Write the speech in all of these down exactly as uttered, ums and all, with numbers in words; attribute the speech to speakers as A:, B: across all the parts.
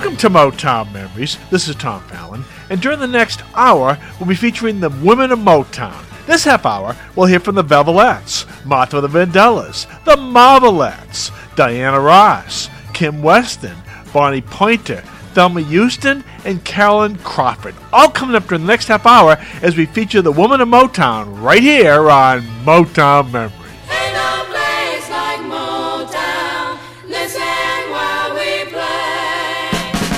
A: Welcome to Motown Memories. This is Tom Fallon, and during the next hour, we'll be featuring the women of Motown. This half hour, we'll hear from the Velvelettes, Martha the Vandellas, the Marvelettes, Diana Ross, Kim Weston, Bonnie Pointer, Thelma Houston, and Carolyn Crawford. All coming up during the next half hour as we feature the women of Motown right here on Motown Memories.
B: Ain't no place like Motown. Listen while we play.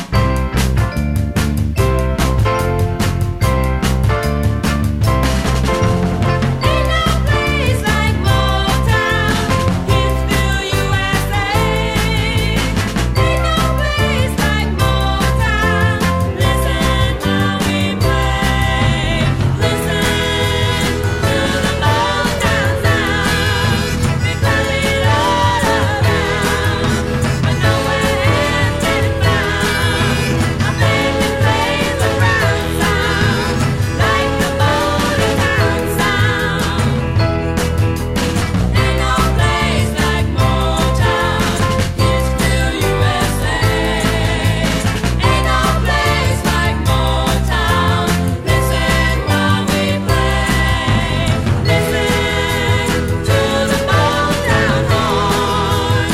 B: Ain't no place like Motown. Hitsville, U S A. Ain't no place like Motown. Listen while we play. Listen to the Motown sound. We play it all around, but nowhere else can it found. I think it plays a round sound like the Motown sound. Ain't no place like Motown. Hitsville, U S A. Ain't no place like Motown. Listen while we play. Listen to the Motown horns.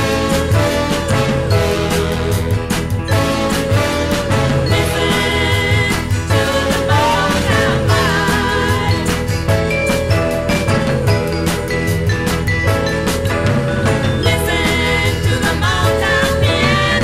B: Listen to the Motown vibe. Listen to the Motown piano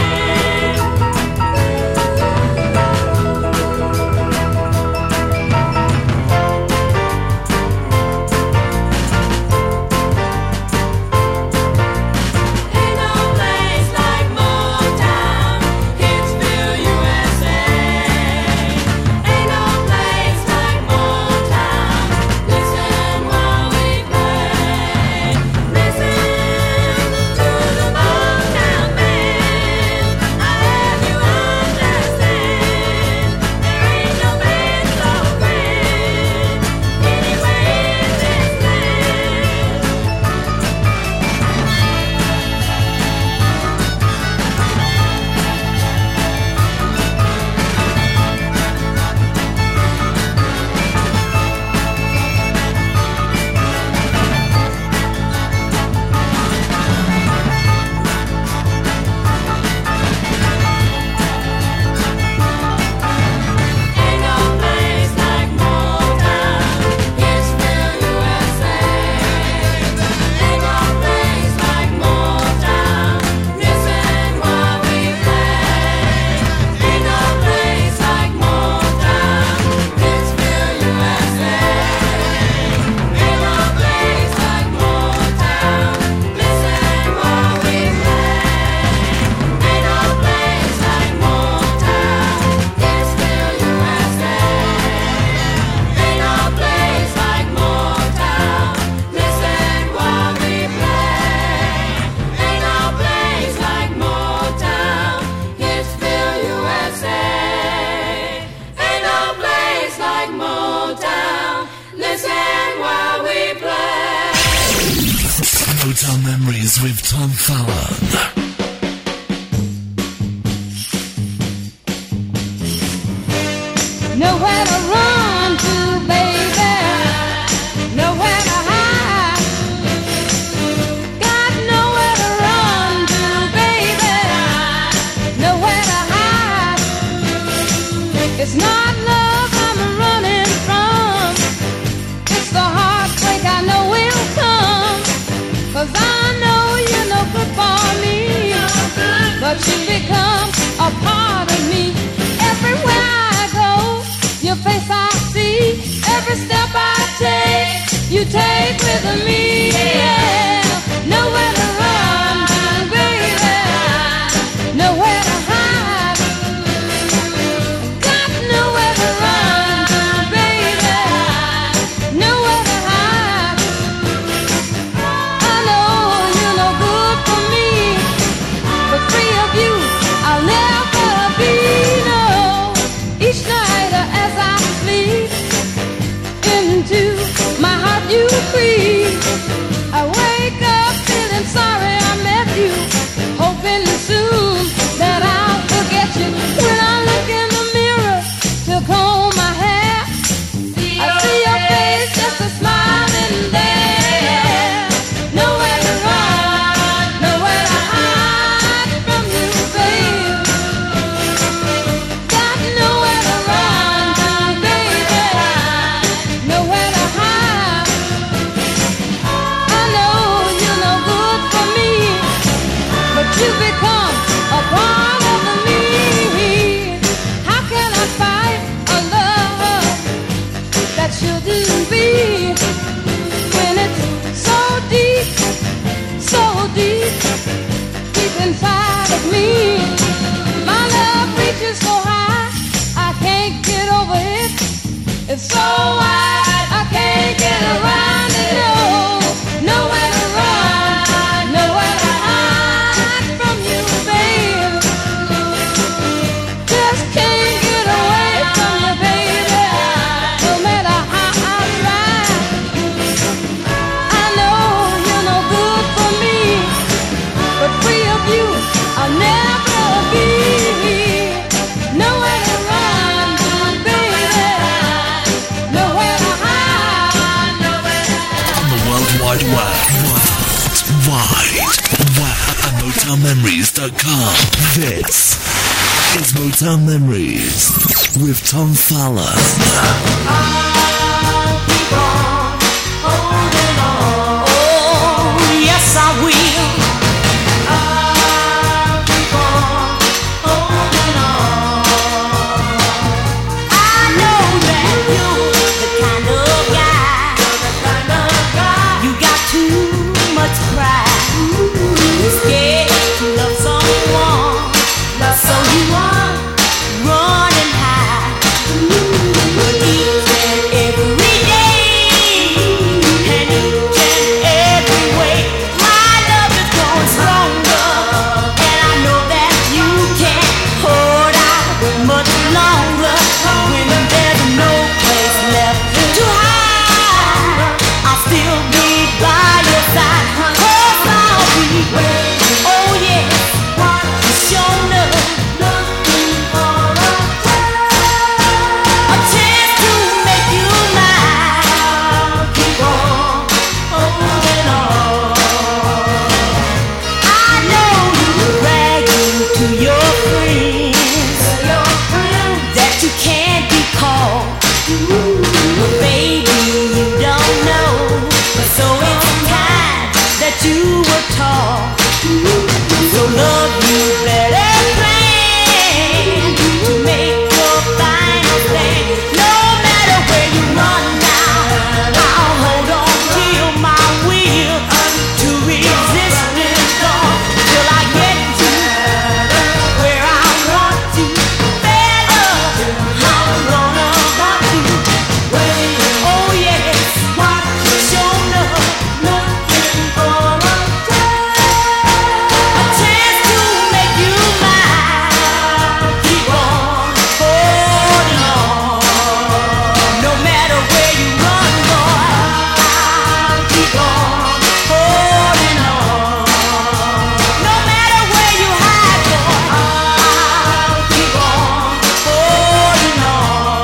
B: Ain't no place like Motown. Hitsville, U S A. Ain't no place like Motown. Listen while we play. Listen to the Motown band. I have you understand. There ain't no band so grand anywhere in this land. Ain't no place like Motown. Hitsville, U S A. Ain't no place like Motown. Listen while we play. Ain't no place like Motown. Hitsville, U S A. Ain't no place like Motown. Listen while we play. Ain't no place like Motown. Hitsville, U S A. Ain't no place like Motown. Listen while we play. Ain't no place like Motown. Hitsville, U S A. Ain't no place like Motown. Listen while we play.
C: Motown Memories with Tom Fallon.
D: Nowhere to run to, baby. Nowhere to hide. Got nowhere to run to, baby. Nowhere to hide. It's not love I'm running from. It's the heartbreak I know will come. 'Cause I know you're no good for me. But you become a part of me. Everywhere I go, your face I see. Every step I take, you take with me. Yeah. Nowhere to run to, baby. Nowhere to hide. Got nowhere to run to, baby. Nowhere to hide. I know you're no good for me. But free of you, I'll never be. No. Each night as I sleep, into my heart you creep. I wake wide, I can't get around it. No, nowhere to run, nowhere to hide from you, babe. Just can't get away from you, baby. No matter how I try, I know you're no good for me, but free of you, I'll never be. Nowhere to run, baby. Nowhere to hide.
C: On the World Wide Web. World Wide Web at Motown Memories dot com. This is Motown Memories with Tom Fowler.
B: Oh, yes, I will. I'll keep on holding on. I know that you're the kind of guy, the kind of guy. You got too much pride. You're scared to love someone, so you are running high. But each and every day, and each and every way, my love is growing stronger, and I know that you can't hold out much longer. When there's no place left to hide, I'll still be by your side. 'Cause I'll be waiting. Oh yeah, sure enough, looking for a a chance to make you mine. I'll keep on holding on. I know you bragging to your friends, your friends that you can't be called. But baby, you don't know. So it's time that you were taught. So love, you better plan to make your final stand. No matter where you run now, I'll hold on till my will to resist is gone, till I get to where I want to. Better, I'm gonna want to. Oh yes, sure enough, looking for a a chance to make you mine. Keep on holding on. No matter where you run, boy, I'll keep on holding on. No matter where you hide, boy, I'll keep on holding on.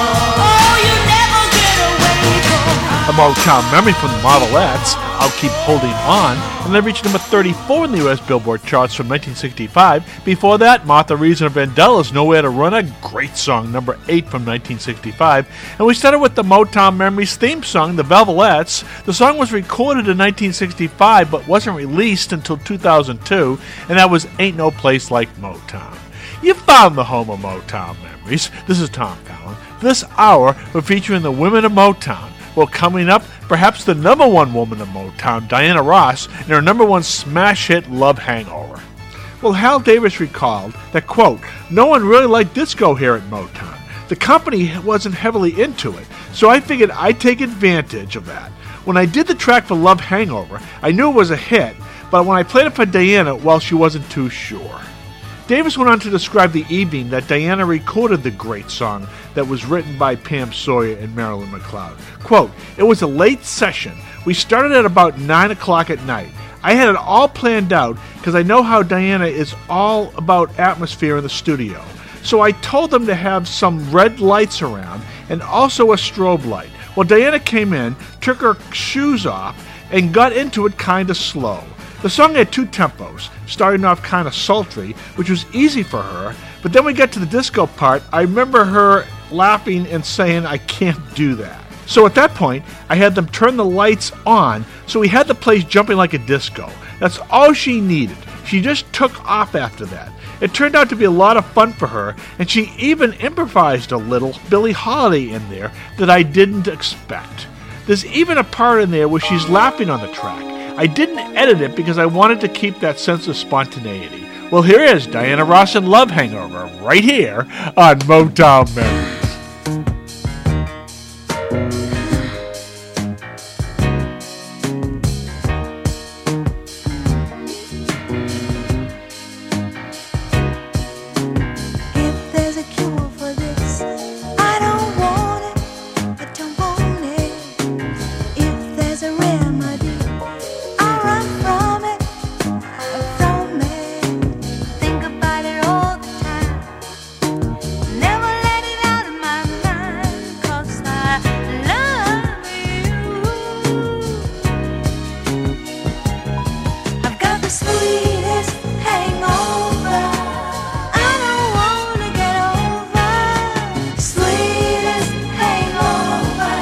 B: Oh, you never get away from
A: A Motown memory from the Modelettes, I'll Keep Holding On, and they reached number thirty-four in the U S Billboard charts from nineteen sixty-five. Before that, Martha Reeves and Vandellas, Nowhere to Run, a great song, number eight from nineteen sixty-five. And we started with the Motown Memories theme song, the Velvelettes. The song was recorded in nineteen sixty-five, but wasn't released until two thousand two, and that was Ain't No Place Like Motown. You found the home of Motown Memories. This is Tom Fallon. This hour, we're featuring the women of Motown. Well, coming up, perhaps the number one woman of Motown, Diana Ross, and her number one smash hit, Love Hangover. Well, Hal Davis recalled that, quote, no one really liked disco here at Motown. The company wasn't heavily into it, so I figured I'd take advantage of that. When I did the track for Love Hangover, I knew it was a hit, but when I played it for Diana, well, she wasn't too sure. Davis went on to describe the evening that Diana recorded the great song that was written by Pam Sawyer and Marilyn McLeod. Quote, it was a late session. We started at about nine o'clock at night. I had it all planned out because I know how Diana is all about atmosphere in the studio. So I told them to have some red lights around and also a strobe light. Well, Diana came in, took her shoes off, and got into it kind of slow. The song had two tempos, starting off kind of sultry, which was easy for her, but then we got to the disco part. I remember her laughing and saying, I can't do that. So at that point, I had them turn the lights on, so we had the place jumping like a disco. That's all she needed. She just took off after that. It turned out to be a lot of fun for her, and she even improvised a little Billie Holiday in there that I didn't expect. There's even a part in there where she's laughing on the track. I didn't edit it because I wanted to keep that sense of spontaneity. Well, here is Diana Ross and Love Hangover right here on Motown Memories.
E: If there's a cure for this, I don't want it, I don't want it. If there's a remedy, I'll run from it, from it. Think about it all the time, never let it out of my mind, 'cause I love you. I've got the sweetest hangover, I don't wanna get over. Sweetest hangover,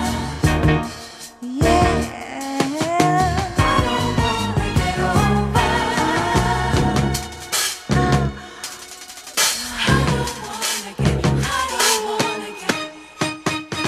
E: yeah. I don't wanna get over. I don't wanna get, I don't wanna get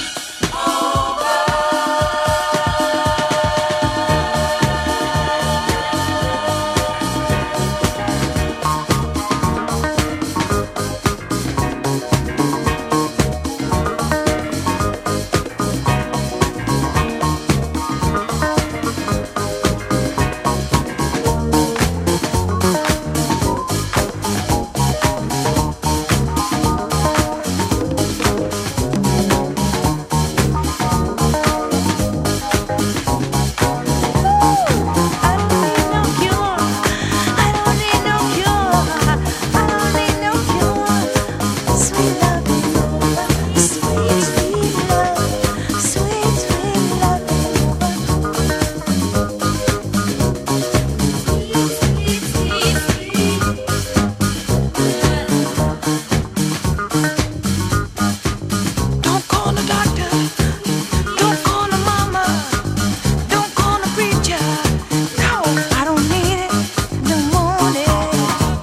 E: Don't call the doctor, don't call the mama, don't call the preacher. No, I don't need it, don't want it.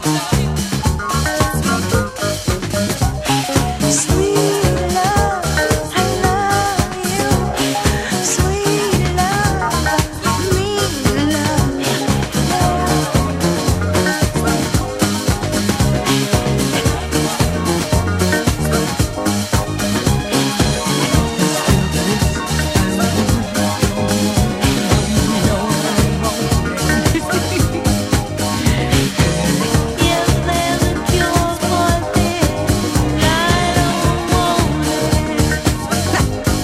E: Sweet love, I love you. Sweet love, me love. If there's a cure for this, I don't want it. I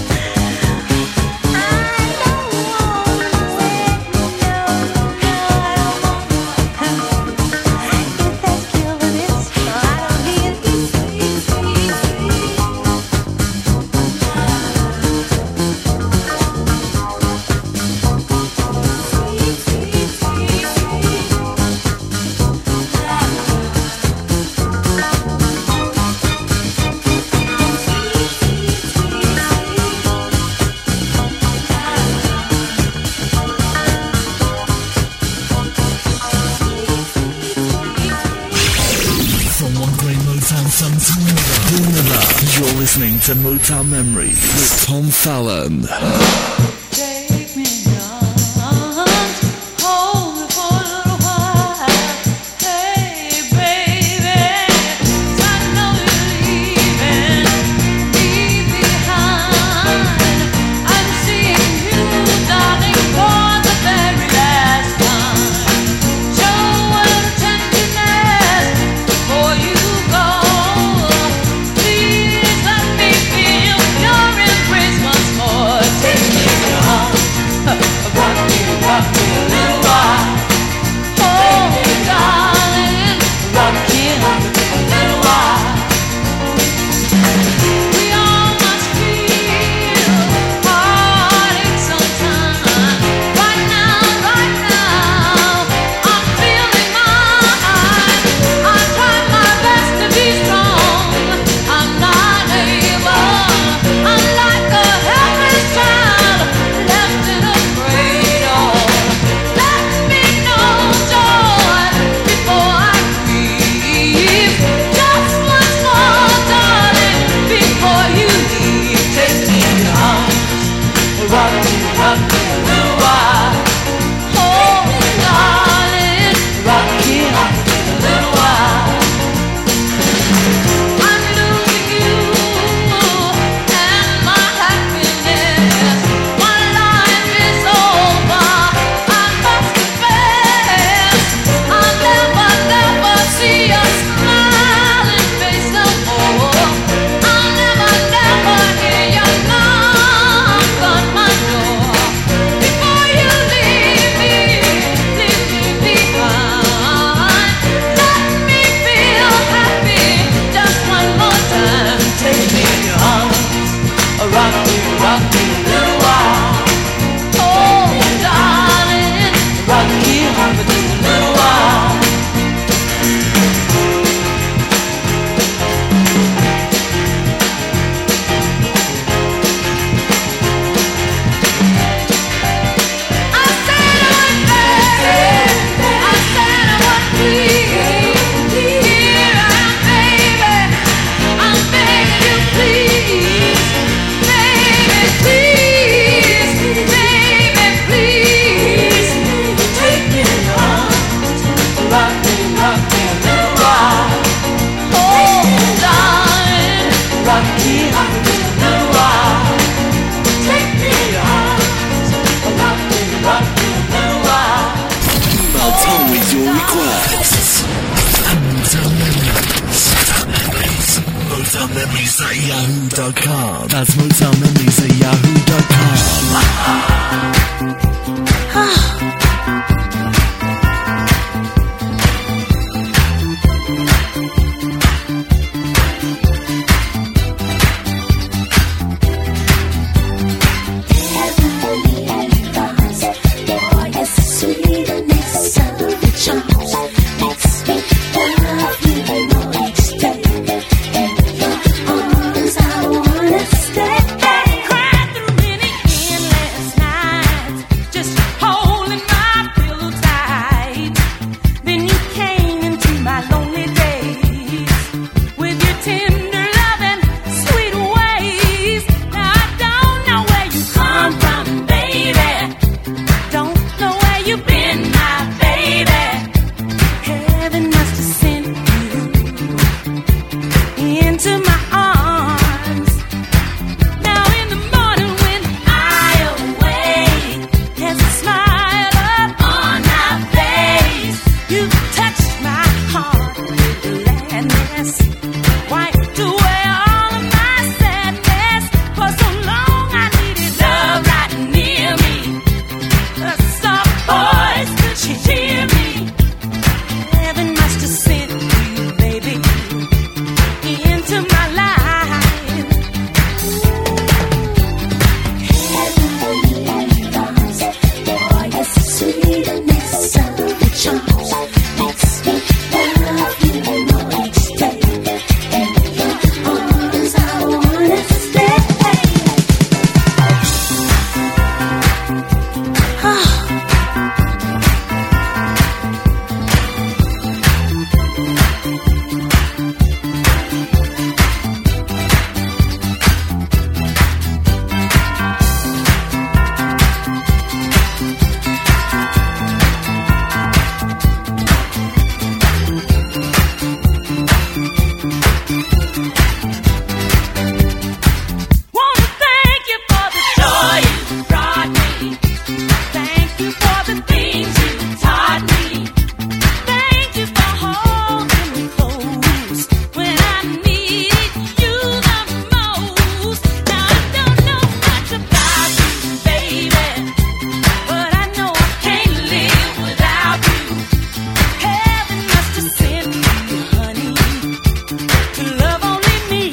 E: don't want it. No, no, I don't want it. If there's a cure for this, I don't need it. Sweet, sweet, sweet.
C: From one great Motown song to another, to another. You're listening to Motown Memories with Tom Fallon.
D: Take me arms, hold me for a little while. Hey, baby, I know you're leaving me behind. I'm seeing you, darling, for the very last time. Show a little tenderness before you go. Please let me feel your embrace once more. Take me arms, rock me, rock me a little while. Oh, darling, rock me a little while. We all must feel heartache sometime. Right now, right now, I'm feeling mine. I try my best to be strong. I'm not able. I'm like a helpless child left in a cradle. Let me know joy before I grieve. Just once more, darling, before you leave. Take me in your arms, rock me, rock me a little while. Oh, darling, rock me, rock me a little while. I'm losing you, and my happiness
B: rock me a little while. Oh, darling, rock me hard for just a little while. I said I would beg, I said I would plead. Here I am, baby, I'm begging you, please, baby, please, baby, please, take me in your arms, rock me, rock me a little while. Oh, darling, rock me hard for just a little while. Take me in your arms, rock me, rock me a little while.
C: Motown with your requests. Motown Memories. Motown Memories at yahoo dot com. That's Motown Memories at yahoo dot com.
B: Cried through many endless nights, just holding my pillow tight. Then you came into my lonely days with your tender love and sweet ways. Now I don't know where you come from, baby. Don't know where you've been, my baby. Heaven must have sent you into my arms. Now in the morning when I awake, there's a smile up on my face. You touched my heart with gladness, wiped away all of my sadness. For so long I needed love right near me, a soft voice to cheer me. Heaven must have sent you, baby, into my life. Wanna thank you for the joy you brought me. Thank you for the things you taught me. Thank you for holding me close when I needed you the most. Now I don't know much about you, baby, but I know I can't live without you. Heaven must have sent you, honey, to love only me.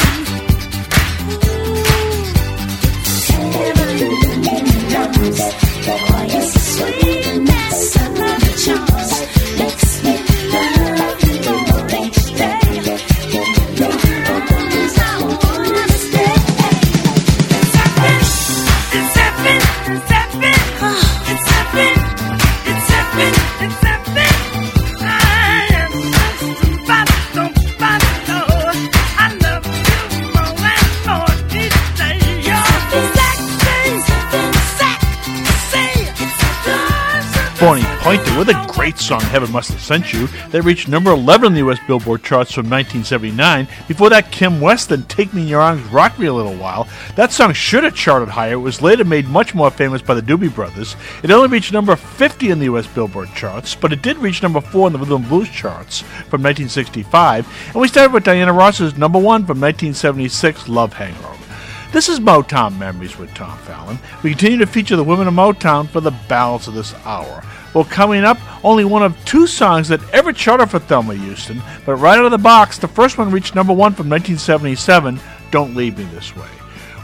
A: Bonnie Pointer with a great song, Heaven Must Have Sent You, that reached number eleven on the U S Billboard charts from nineteen seventy-nine. Before that, Kim West and Take Me in Your Arms, Rock Me a Little While. That song should have charted higher. It was later made much more famous by the Doobie Brothers. It only reached number fifty in the U S Billboard charts, but it did reach number four in the Rhythm and Blues charts from nineteen sixty-five. And we started with Diana Ross's number one from nineteen seventy-six, Love Hangover. This is Motown Memories with Tom Fallon. We continue to feature the women of Motown for the balance of this hour. Well, coming up, only one of two songs that ever charted for Thelma Houston, but right out of the box, the first one reached number one from nineteen seventy-seven, Don't Leave Me This Way.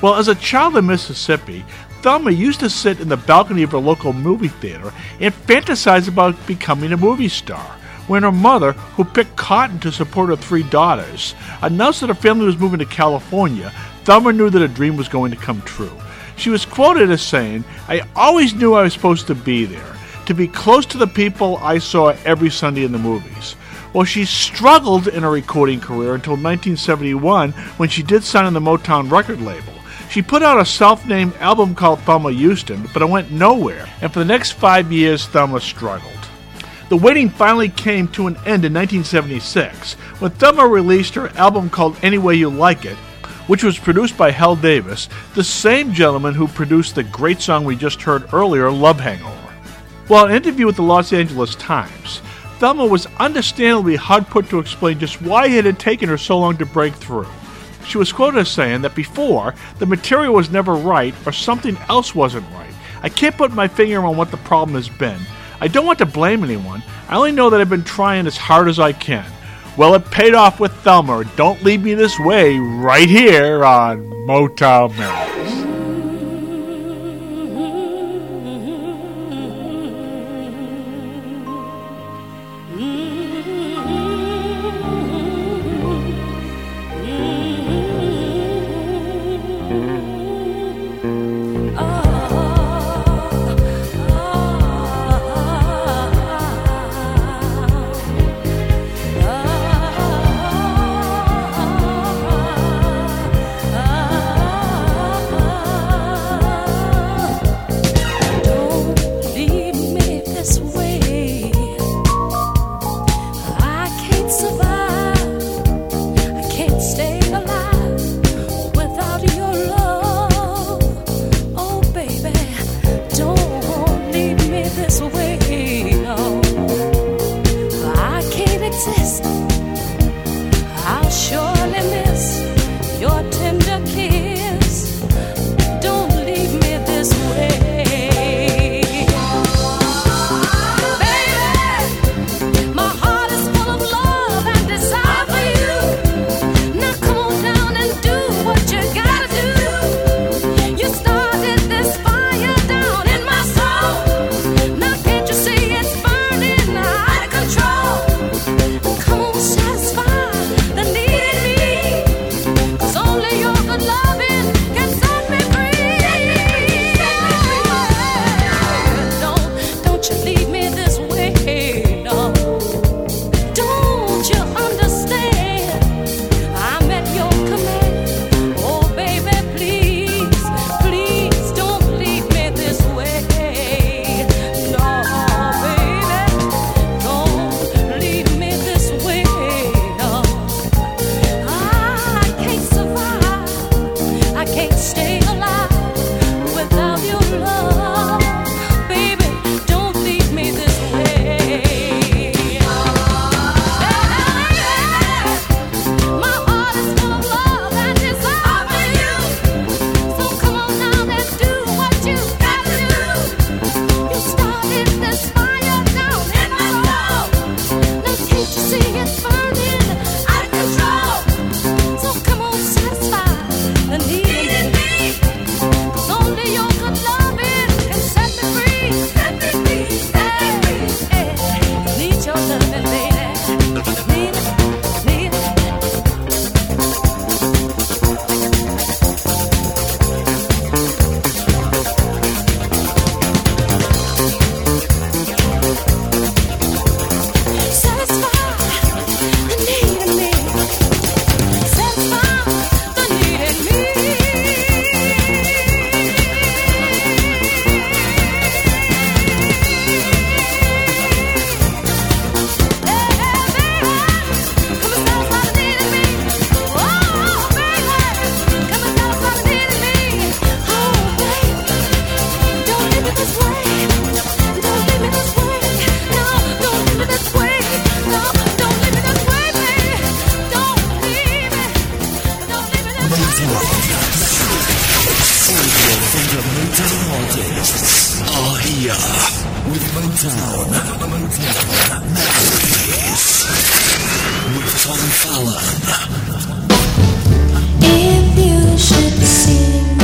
A: Well, as a child in Mississippi, Thelma used to sit in the balcony of her local movie theater and fantasize about becoming a movie star. When her mother, who picked cotton to support her three daughters, announced that her family was moving to California, Thelma knew that her dream was going to come true. She was quoted as saying, "I always knew I was supposed to be there, to be close to the people I saw every Sunday in the movies." Well, she struggled in her recording career until nineteen seventy-one when she did sign on the Motown record label. She put out a self-named album called Thelma Houston, but it went nowhere, and for the next five years, Thelma struggled. The waiting finally came to an end in nineteen seventy-six, when Thelma released her album called Any Way You Like It, which was produced by Hal Davis, the same gentleman who produced the great song we just heard earlier, Love Hangover. While in an interview with the Los Angeles Times, Thelma was understandably hard put to explain just why it had taken her so long to break through. She was quoted as saying that before, the material was never right or something else wasn't right. "I can't put my finger on what the problem has been. I don't want to blame anyone. I only know that I've been trying as hard as I can." Well, it paid off with Thelma. Don't Leave Me This Way, right here on Motown Memories.
C: with Motown, Motown Memories with Tom Fallon.
E: If you should see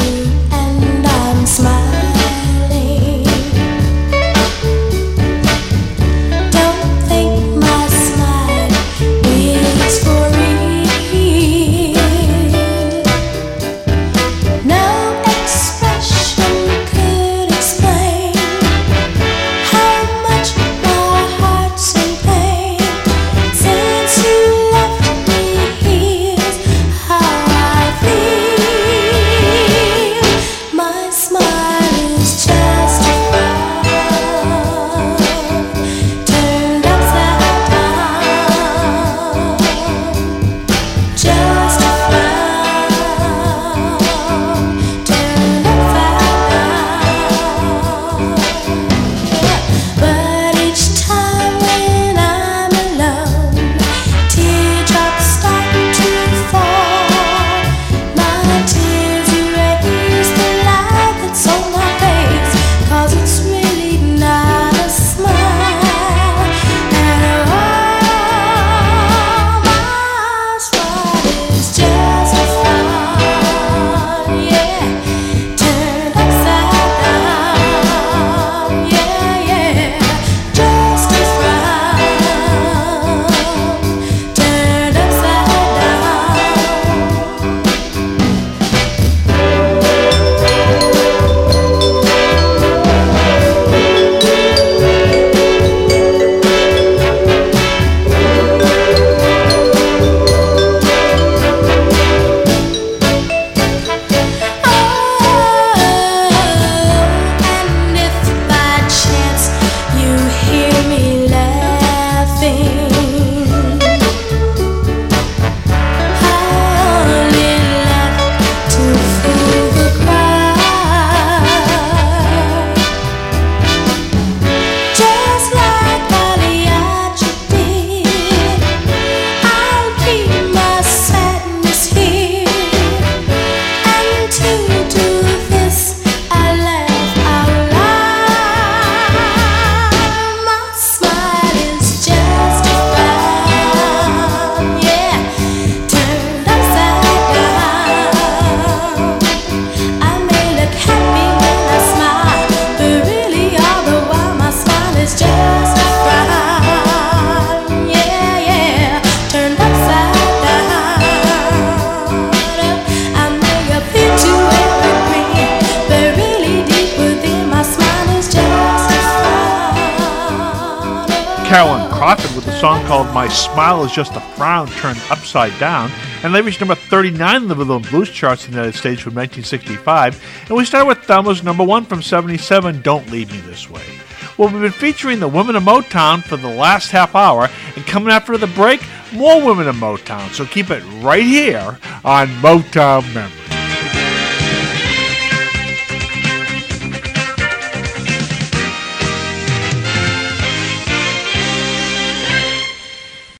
A: Carolyn Crawford with a song called My Smile Is Just a Frown Turned Upside Down, and they reached number thirty-nine in the Rhythm and Blues charts in the United States from nineteen sixty-five, and we started with Thelma's number one from seventy-seven, Don't Leave Me This Way. Well, we've been featuring the women of Motown for the last half hour, and coming after the break, more women of Motown, so keep it right here on Motown Memories.